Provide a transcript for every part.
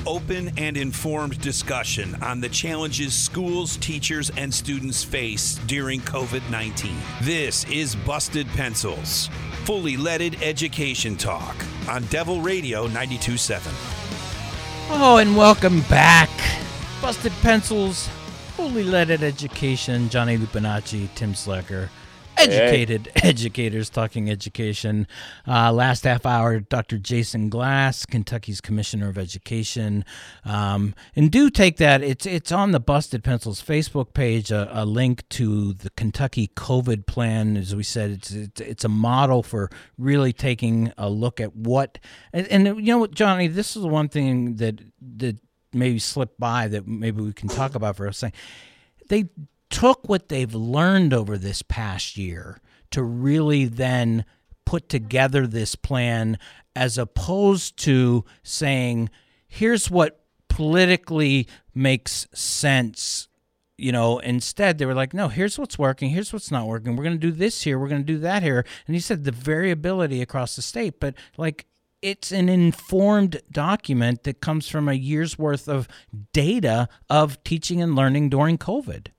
open and informed discussion on the challenges schools, teachers, and students face during COVID-19. This is Busted Pencils, fully leaded education talk on Devil Radio 92.7. Oh, and welcome back. Busted Pencils, fully leaded education. Johnny Lupinacci, Tim Slecker. Educated educators talking education. Last half hour, Dr. Jason Glass, Kentucky's Commissioner of Education. And do take that. It's on the Busted Pencils Facebook page, a link to the Kentucky COVID plan. As we said, it's a model for really taking a look at what. And you know what, Johnny, this is one thing that maybe slipped by that maybe we can talk about for a second. They took what they've learned over this past year to really then put together this plan, as opposed to saying, here's what politically makes sense. You know, instead they were like, no, here's what's working, here's what's not working. We're going to do this here, we're going to do that here. And he said the variability across the state, but like, it's an informed document that comes from a year's worth of data of teaching and learning during COVID.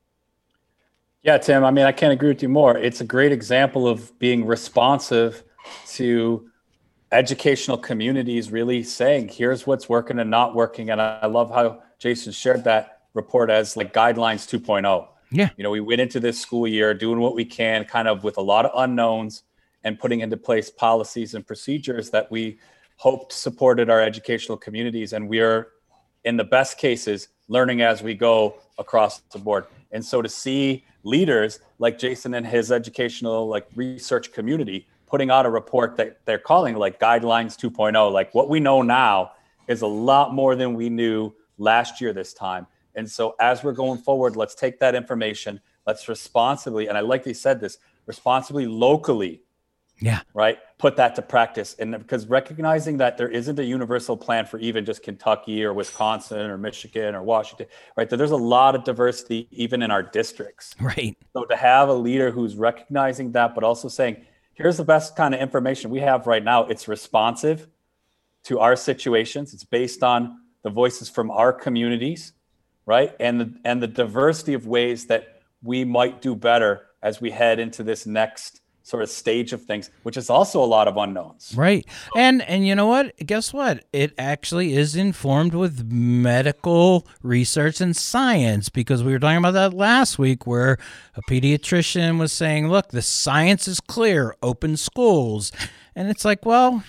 Yeah, Tim, I mean, I can't agree with you more. It's a great example of being responsive to educational communities really saying, here's what's working and not working. And I love how Jason shared that report as like guidelines 2.0. Yeah. You know, we went into this school year doing what we can, kind of with a lot of unknowns, and putting into place policies and procedures that we hoped supported our educational communities. And we are, in the best cases, learning as we go across the board. And so to see leaders like Jason and his educational like research community putting out a report that they're calling like guidelines 2.0, like what we know now is a lot more than we knew last year this time. And so as we're going forward, let's take that information, let's responsibly, and I like they said this, responsibly locally, right, put that to practice. And because recognizing that there isn't a universal plan for even just Kentucky or Wisconsin or Michigan or Washington, right, that there's a lot of diversity even in our districts. Right. So to have a leader who's recognizing that, but also saying, here's the best kind of information we have right now. It's responsive to our situations. It's based on the voices from our communities, right? And the diversity of ways that we might do better as we head into this next sort of stage of things, which is also a lot of unknowns. Right. And you know what? Guess what? It actually is informed with medical research and science, because we were talking about that last week where a pediatrician was saying, look, the science is clear, open schools. And it's like, well,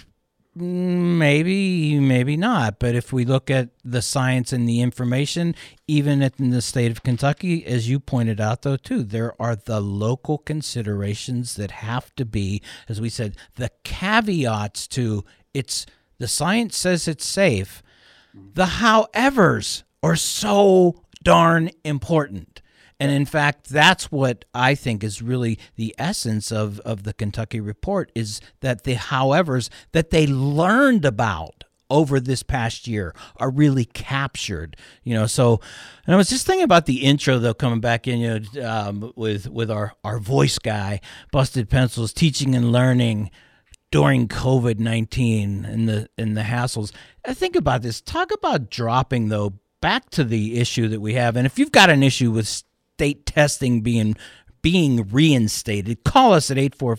maybe not. But if we look at the science and the information, even in the state of Kentucky, as you pointed out, though, too, there are the local considerations that have to be, as we said, the caveats to it's the science says it's safe. The howevers are so darn important. And in fact, that's what I think is really the essence of the Kentucky report, is that the howevers that they learned about over this past year are really captured, you know. So, and I was just thinking about the intro, though, coming back in, you know, with our voice guy, Busted Pencils, teaching and learning during COVID-19 and the hassles. I think about this. Talk about dropping, though, back to the issue that we have. And if you've got an issue with state testing being reinstated, call us at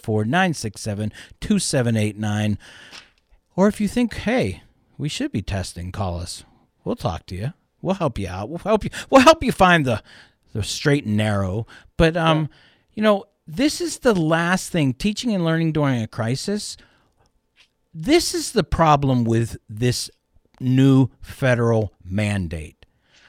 844-967-2789. Or if you think, hey, we should be testing, call us. We'll talk to you. We'll help you out. We'll help you find the straight and narrow. But you know, this is the last thing, teaching and learning during a crisis. This is the problem with this new federal mandate.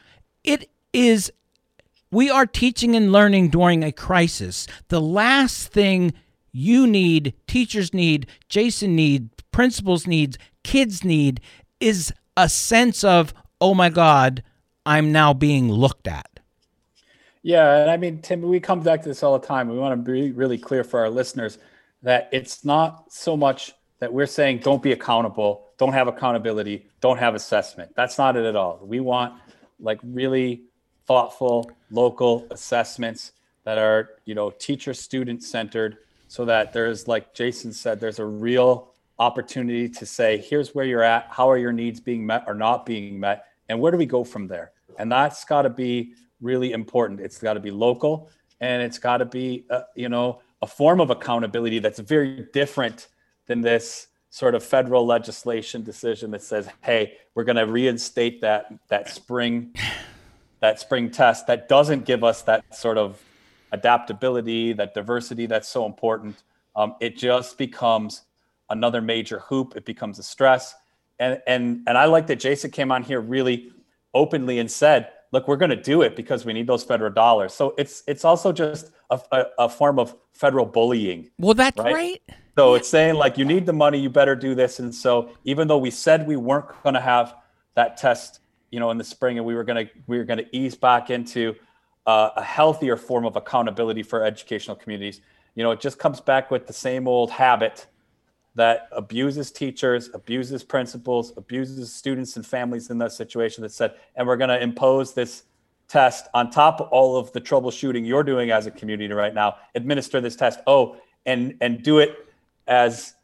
We are teaching and learning during a crisis. The last thing you need, teachers need, Jason need, principals need, kids need, is a sense of, oh my God, I'm now being looked at. Yeah, and I mean, Tim, we come back to this all the time. We want to be really clear for our listeners that it's not so much that we're saying don't be accountable, don't have accountability, don't have assessment. That's not it at all. We want like really thoughtful local assessments that are, you know, teacher student centered, so that there's, like Jason said, there's a real opportunity to say, here's where you're at, how are your needs being met or not being met, And where do we go from there? And that's got to be really important. It's got to be local, and it's got to be, a form of accountability that's very different than this sort of federal legislation decision that says, hey, we're going to reinstate that spring test that doesn't give us that sort of adaptability, that diversity that's so important. It just becomes another major hoop. It becomes a stress. And I like that Jason came on here really openly and said, look, we're going to do it because we need those federal dollars. So it's also just a form of federal bullying. Well, that's right. So it's saying like, you need the money, you better do this. And so even though we said we weren't going to have that test, in the spring, and we were going to ease back into a healthier form of accountability for educational communities, it just comes back with the same old habit that abuses teachers, abuses principals, abuses students and families in that situation, that said, and we're going to impose this test on top of all of the troubleshooting you're doing as a community right now, administer this test. And do it as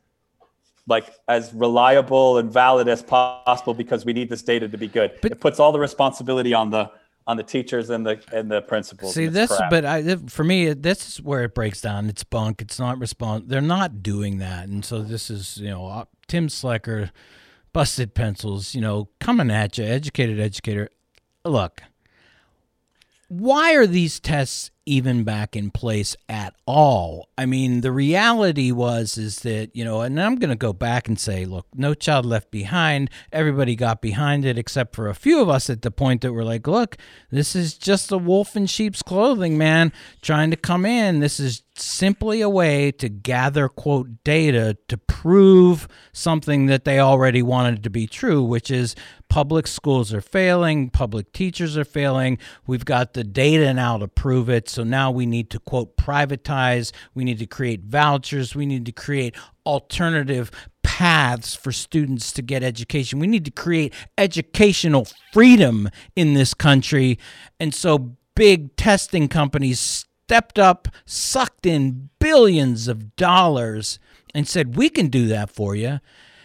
reliable and valid as possible because we need this data to be good. But it puts all the responsibility on the teachers and the principals. See this, for me, this is where it breaks down. It's bunk. It's not They're not doing that, and so this is Tim Slecker, Busted Pencils, coming at you, educated educator. Look, why are these tests even back in place at all? I mean, the reality is that, and I'm going to go back and say, look, No Child Left Behind, everybody got behind it except for a few of us at the point that were like, look, this is just a wolf in sheep's clothing, man, trying to come in. This is simply a way to gather, quote, data to prove something that they already wanted to be true, which is public schools are failing, public teachers are failing. We've got the data now to prove it. So now we need to, quote, privatize. We need to create vouchers. We need to create alternative paths for students to get education. We need to create educational freedom in this country. And so big testing companies stepped up, sucked in billions of dollars, and said, we can do that for you.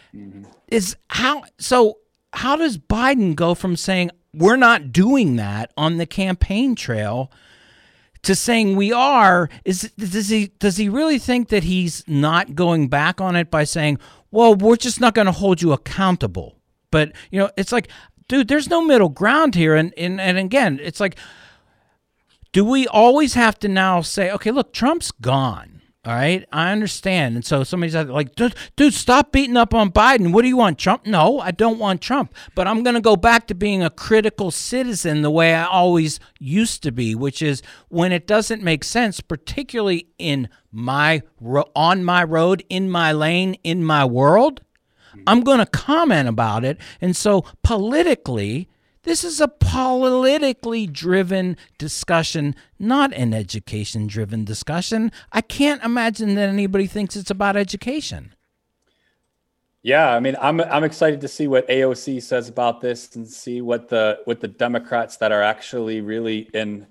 How does Biden go from saying we're not doing that on the campaign trail to saying we are? Does he really think that he's not going back on it by saying, well, we're just not going to hold you accountable? But it's like, dude, there's no middle ground here. And again, it's like, do we always have to now say, okay, look, Trump's gone? All right, I understand. And so somebody's like, dude, stop beating up on Biden. What do you want, Trump? No, I don't want Trump. But I'm going to go back to being a critical citizen the way I always used to be, which is when it doesn't make sense, particularly on my road, in my lane, in my world, I'm going to comment about it. And so politically, this is a politically driven discussion, not an education driven discussion. I can't imagine that anybody thinks it's about education. Yeah, I mean, I'm excited to see what AOC says about this and see what the Democrats that are actually really in,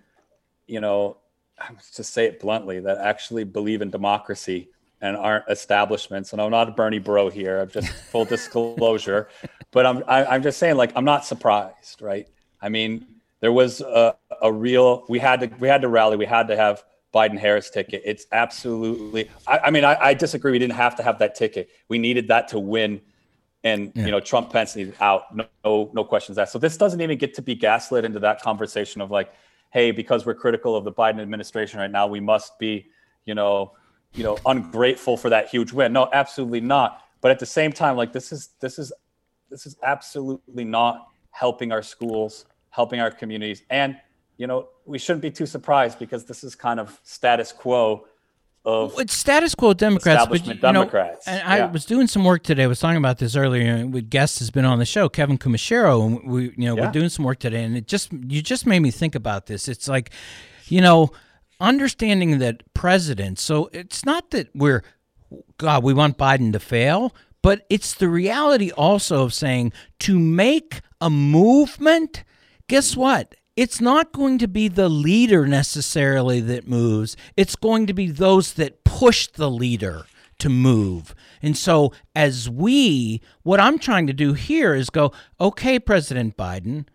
to say it bluntly, that actually believe in democracy and aren't establishments. And I'm not a Bernie bro here. I'm just full disclosure. But I'm just saying, like, I'm not surprised, right? I mean, there was a real, we had to rally. We had to have Biden-Harris ticket. It's absolutely, I disagree. We didn't have to have that ticket. We needed that to win. And, Trump-Pence needed out. No questions asked. So this doesn't even get to be gaslit into that conversation of like, hey, because we're critical of the Biden administration right now, we must be, ungrateful for that huge win. No, absolutely not. But at the same time, like this is absolutely not helping our schools, helping our communities. And, we shouldn't be too surprised because this is kind of status quo of it's status quo Democrats, establishment Democrats. And I was doing some work today. I was talking about this earlier. With guest has been on the show, Kevin Kumashiro, and we're doing some work today. And you just made me think about this. It's like, understanding that presidents. So it's not that we want Biden to fail, but it's the reality also of saying to make a movement. Guess what? It's not going to be the leader necessarily that moves. It's going to be those that push the leader to move. And so what I'm trying to do here is go, okay, President Biden,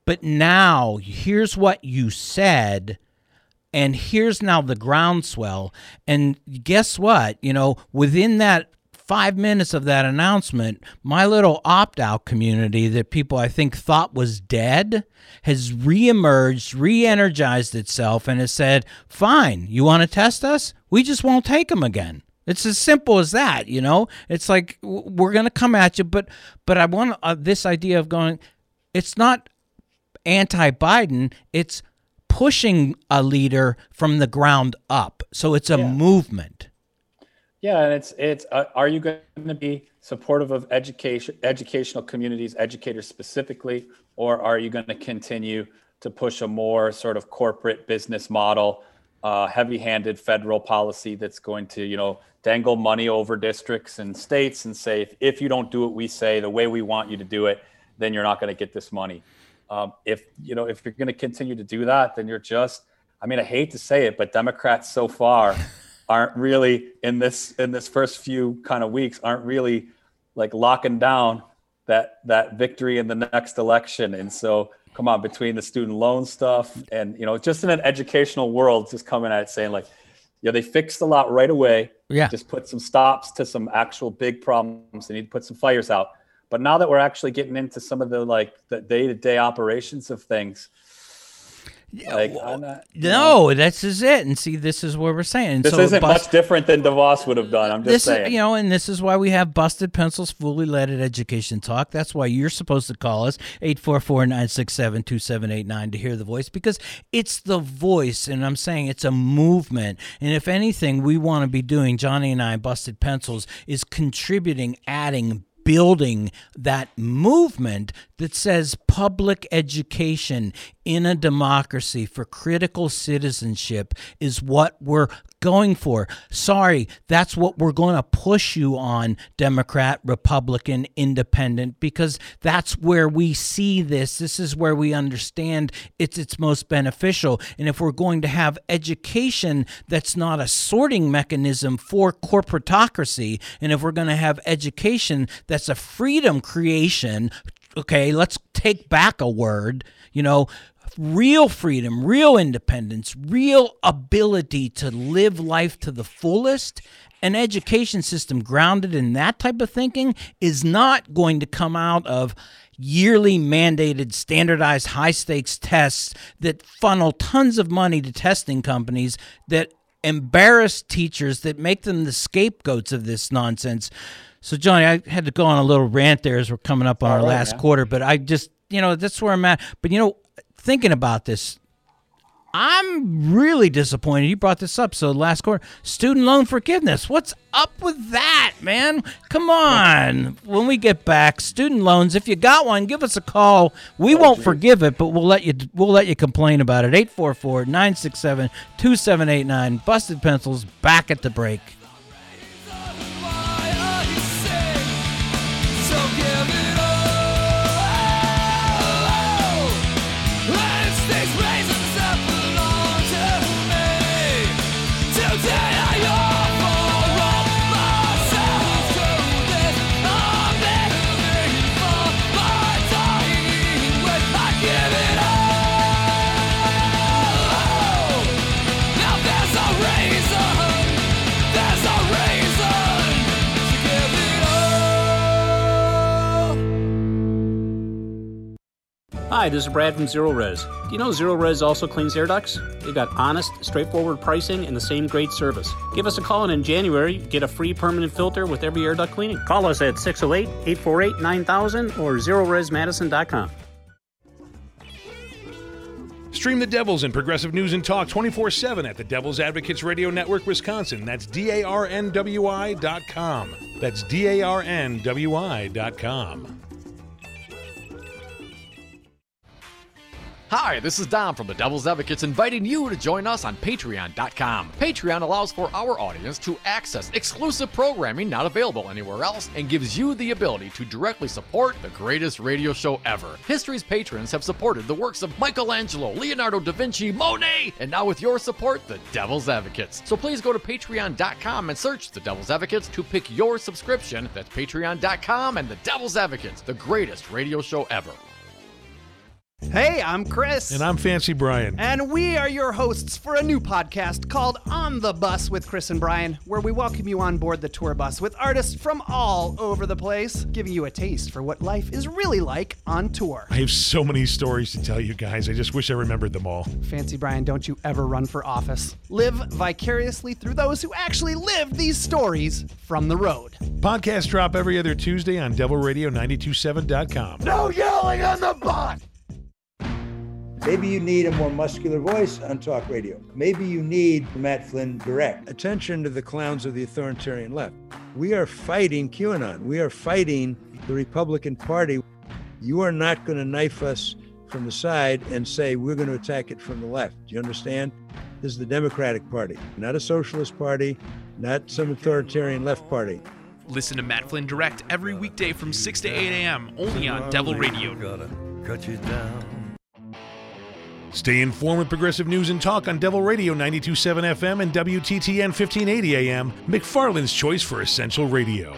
But now here's what you said, and here's now the groundswell. And guess what? Within that 5 minutes of that announcement, my little opt-out community that people I think thought was dead has reemerged, re-energized itself, and has said, fine, you want to test us? We just won't take them again. It's as simple as that, It's like, we're going to come at you, but I want this idea of going, it's not anti-Biden, it's pushing a leader from the ground up. So it's a movement. Yeah, and it's are you going to be supportive of educational communities, educators specifically, or are you going to continue to push a more sort of corporate business model, heavy-handed federal policy that's going to, dangle money over districts and states and say, if you don't do what we say the way we want you to do it, then you're not going to get this money. If you're going to continue to do that, then you're just, I hate to say it, but Democrats so far aren't really in this first few kind of weeks, aren't really like locking down that victory in the next election. And so, come on, between the student loan stuff and, just in an educational world, just coming at it saying like, they fixed a lot right away. Yeah. Just put some stops to some actual big problems. They need to put some fires out. But now that we're actually getting into some of the day-to-day operations of things, this is it. And see, this is what we're saying. This isn't much different than DeVos would have done. I'm just saying. And this is why we have Busted Pencils Fully Leaded Education Talk. That's why you're supposed to call us 844-967-2789 to hear the voice, because it's the voice. And I'm saying it's a movement. And if anything, we want to be doing, Johnny and I, Busted Pencils, is contributing, adding, building that movement that says public education in a democracy for critical citizenship is what we're going for. Sorry, that's what we're going to push you on, Democrat, Republican, Independent, because that's where we see this. This is where we understand it's most beneficial. And if we're going to have education that's not a sorting mechanism for corporatocracy, and if we're going to have education that's a freedom creation, okay, let's take back a word, real freedom, real independence, real ability to live life to the fullest. An education system grounded in that type of thinking is not going to come out of yearly mandated standardized high-stakes tests that funnel tons of money to testing companies that embarrass teachers, that make them the scapegoats of this nonsense. So, Johnny, I had to go on a little rant there as we're coming up on our last quarter, but I just, that's where I'm at. But, thinking about this, I'm really disappointed. You brought this up. So last quarter, student loan forgiveness. What's up with that, man? Come on. When we get back, student loans, if you got one, give us a call. We won't forgive it, but we'll let you complain about it. 844-967-2789. Busted Pencils, back at the break. Hi, this is Brad from Zero Res. Do you know Zero Res also cleans air ducts? They've got honest, straightforward pricing and the same great service. Give us a call and in January, get a free permanent filter with every air duct cleaning. Call us at 608-848-9000 or zeroresmadison.com. Stream the Devils and Progressive News and Talk 24/7 at the Devil's Advocates Radio Network, Wisconsin. That's DARNWI.com. That's DARNWI.com. Hi, this is Dom from the Devil's Advocates inviting you to join us on Patreon.com. Patreon allows for our audience to access exclusive programming not available anywhere else and gives you the ability to directly support the greatest radio show ever. History's patrons have supported the works of Michelangelo, Leonardo da Vinci, Monet, and now with your support, the Devil's Advocates. So please go to Patreon.com and search the Devil's Advocates to pick your subscription. That's Patreon.com and the Devil's Advocates, the greatest radio show ever. Hey, I'm Chris. And I'm Fancy Brian. And we are your hosts for a new podcast called On the Bus with Chris and Brian, where we welcome you on board the tour bus with artists from all over the place, giving you a taste for what life is really like on tour. I have so many stories to tell you guys. I just wish I remembered them all. Fancy Brian, don't you ever run for office. Live vicariously through those who actually lived these stories from the road. Podcasts drop every other Tuesday on DevilRadio927.com. No yelling on the bus! Maybe you need a more muscular voice on talk radio. Maybe you need Matt Flynn direct. Attention to the clowns of the authoritarian left. We are fighting QAnon. We are fighting the Republican Party. You are not going to knife us from the side and say we're going to attack it from the left. Do you understand? This is the Democratic Party, not a socialist party, not some authoritarian left party. Listen to Matt Flynn Direct every weekday from 6 to 8 a.m. only on Devil Radio. Gotta cut you down. Stay informed with progressive news and talk on Devil Radio 92.7 FM and WTTN 1580 AM, McFarland's choice for essential radio.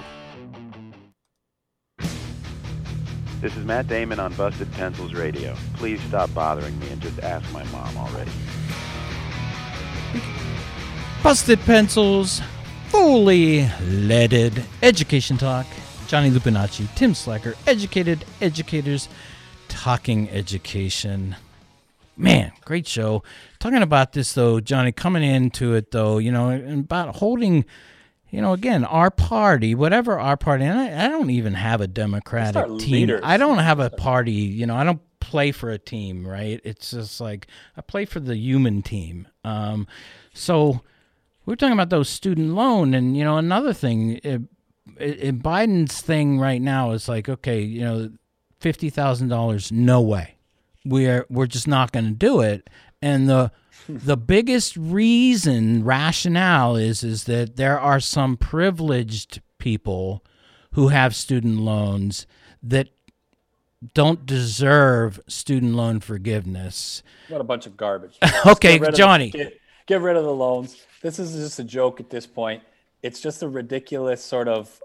This is Matt Damon on Busted Pencils Radio. Please stop bothering me and just ask my mom already. Busted Pencils, fully leaded education talk. Johnny Lupinacci, Tim Slacker, educated educators talking education. Man, great show. Talking about this, though, Johnny, coming into it, though, about holding, again, our party, whatever our party, and I don't even have a Democratic team. Leaders. I don't have a party, I don't play for a team, right? It's just like I play for the human team. So we're talking about those student loan, and, another thing, Biden's thing right now is like, okay, $50,000, no way. We're just not going to do it. And the biggest rationale is that there are some privileged people who have student loans that don't deserve student loan forgiveness. What a bunch of garbage. Okay, Johnny. Get rid of the loans. This is just a joke at this point. It's just a ridiculous sort of,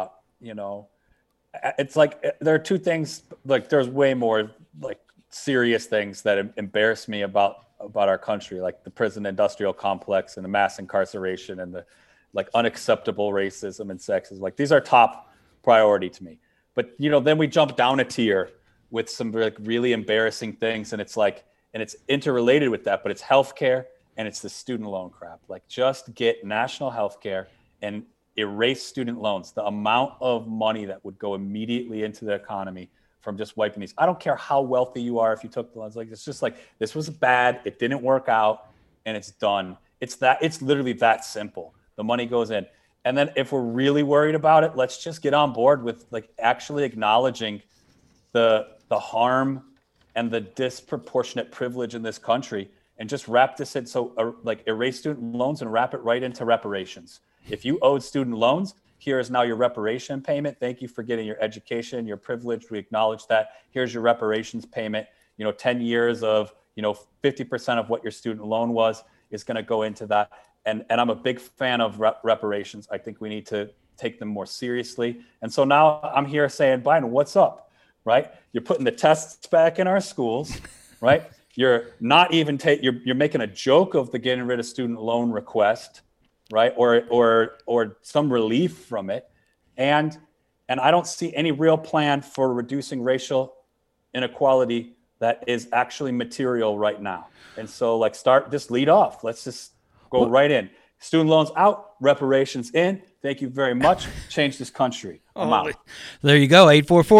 it's like there are two things, like there's way more like serious things that embarrass me about our country, like the prison industrial complex and the mass incarceration and the like unacceptable racism and sexism. Like these are top priority to me. But then we jump down a tier with some like really embarrassing things, and it's like, and it's interrelated with that, but it's healthcare and it's the student loan crap. Like just get national healthcare and erase student loans. The amount of money that would go immediately into the economy from just wiping these. I don't care how wealthy you are if you took the loans. Like it's just like this was bad, it didn't work out, and it's done. It's literally that simple. The money goes in. And then if we're really worried about it, let's just get on board with like actually acknowledging the harm and the disproportionate privilege in this country and just wrap this in. So like erase student loans and wrap it right into reparations. If you owed student loans, here is now your reparation payment. Thank you for getting your education, your privilege. We acknowledge that. Here's your reparations payment. 10 years of, 50% of what your student loan was is going to go into that. And I'm a big fan of reparations. I think we need to take them more seriously. And so now I'm here saying, Biden, what's up, right? You're putting the tests back in our schools, right? You're not even you're making a joke of the getting rid of student loan request, right? Or some relief from it. And I don't see any real plan for reducing racial inequality that is actually material right now. And so just lead off. Let's just go right in. Student loans out, reparations in. Thank you very much. Change this country. I'm out. There you go.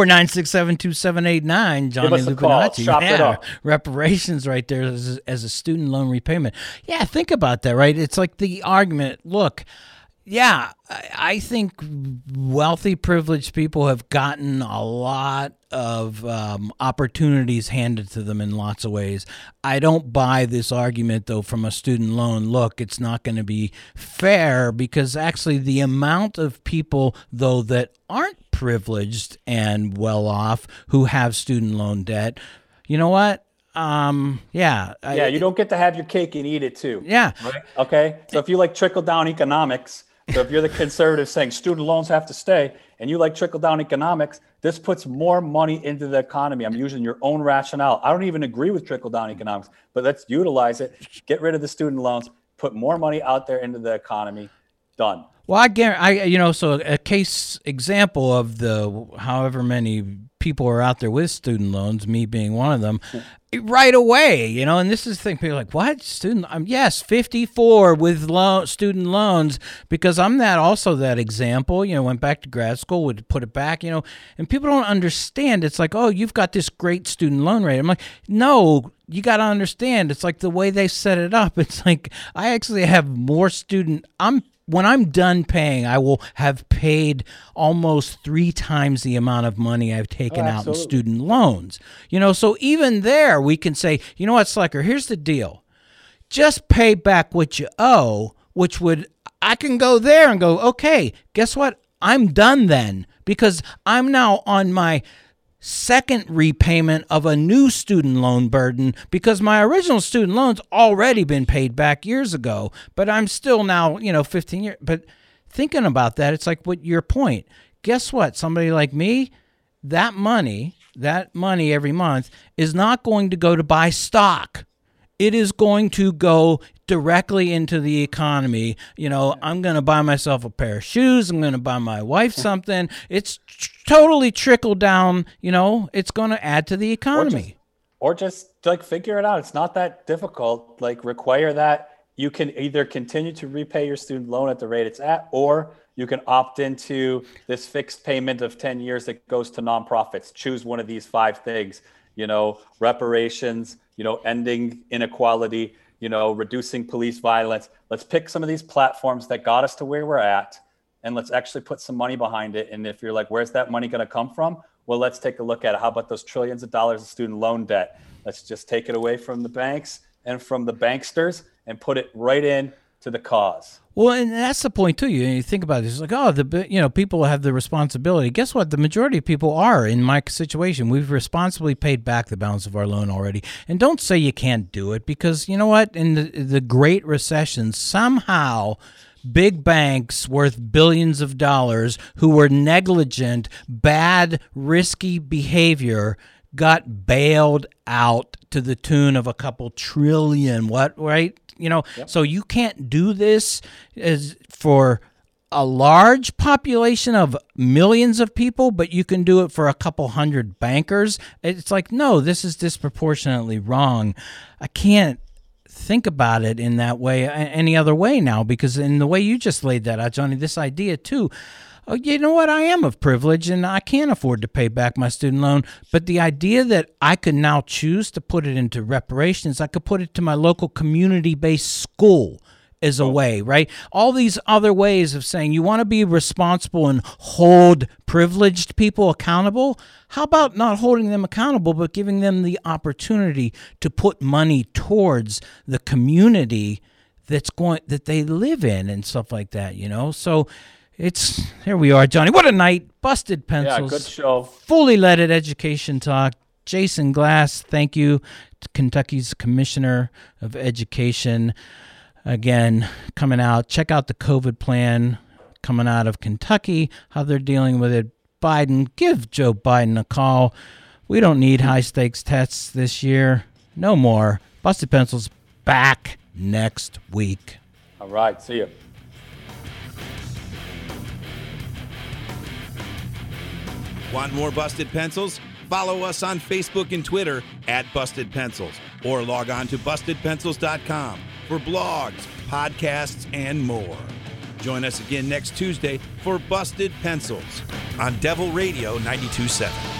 844-967-2789. Johnny Lupinacci. Chop it up. Reparations right there as a student loan repayment. Yeah, think about that, right? It's like the argument, look, yeah, I think wealthy, privileged people have gotten a lot of opportunities handed to them in lots of ways. I don't buy this argument, though, from a student loan. Look, it's not going to be fair because actually the amount of people, though, that aren't privileged and well off who have student loan debt, you know what? You don't get to have your cake and eat it too. Yeah. Right? Okay. So if you like trickle down economics, So if you're the conservative saying student loans have to stay and you like trickle-down economics, this puts more money into the economy. I'm using your own rationale. I don't even agree with trickle-down economics, but let's utilize it. Get rid of the student loans, put more money out there into the economy. Done. Well, I guarantee, so a case example of the however many people are out there with student loans, me being one of them, right away, and this is the thing, people are like, what? Yes, 54 with student loans, because I'm that example, went back to grad school, would put it back, and people don't understand. It's like, oh, you've got this great student loan rate. I'm like, no, you got to understand. It's like the way they set it up. It's like, I actually have more when I'm done paying, I will have paid almost 3 times the amount of money I've taken out in student loans. So even there, we can say, you know what, Slacker, here's the deal. Just pay back what you owe, I can go there and go, okay, guess what? I'm done then, because I'm now on my second repayment of a new student loan burden, because my original student loan's already been paid back years ago, but I'm still now, 15 years. But thinking about that, it's like what your point. Guess what? Somebody like me, that money every month is not going to go to buy stock. It is going to go directly into the economy. I'm going to buy myself a pair of shoes. I'm going to buy my wife something. It's totally trickle down. It's going to add to the economy. Or just figure it out. It's not that difficult. Require that you can either continue to repay your student loan at the rate it's at, or you can opt into this fixed payment of 10 years that goes to nonprofits. Choose one of these 5 things, reparations, ending inequality, reducing police violence. Let's pick some of these platforms that got us to where we're at, and let's actually put some money behind it. And if you're like, where's that money going to come from? Well, let's take a look at it. How about those trillions of dollars of student loan debt? Let's just take it away from the banks and from the banksters and put it right in to the cause. Well, and that's the point too. You think about it, it's like, oh, people have the responsibility. Guess what? The majority of people are in my situation. We've responsibly paid back the balance of our loan already. And don't say you can't do it, because you know what? In the Great Recession, somehow big banks worth billions of dollars who were negligent, bad, risky behavior got bailed out to the tune of a couple trillion. Right? Yep. So you can't do this as for a large population of millions of people, but you can do it for a couple hundred bankers. It's like, no, this is disproportionately wrong. I can't think about it in that way, any other way now, because in the way you just laid that out, Johnny, this idea too, oh, you know what? I am of privilege and I can't afford to pay back my student loan. But the idea that I could now choose to put it into reparations, I could put it to my local community-based school as a way, right? All these other ways of saying you want to be responsible and hold privileged people accountable. How about not holding them accountable, but giving them the opportunity to put money towards the community that they live in and stuff like that, So here we are, Johnny. What a night. Busted Pencils. Yeah, good show. Fully Leaded Education Talk. Jason Glass, thank you to Kentucky's Commissioner of Education. Again, coming out. Check out the COVID plan coming out of Kentucky, how they're dealing with it. Biden, give Joe Biden a call. We don't need high-stakes tests this year. No more. Busted Pencils back next week. All right. See you. Want more Busted Pencils? Follow us on Facebook and Twitter @BustedPencils, or log on to BustedPencils.com for blogs, podcasts, and more. Join us again next Tuesday for Busted Pencils on Devil Radio 92.7.